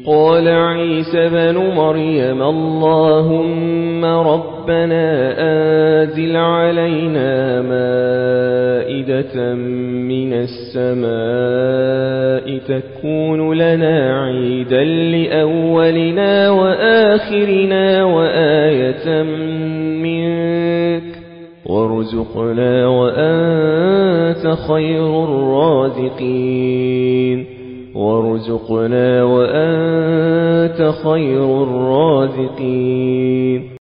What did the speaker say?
قال عيسى بن مريم اللهم ربنا أنزل علينا مائدة من السماء تكون لنا عيدا لأولنا وآخرنا وآية منك وارزقنا وأنت خير الرازقين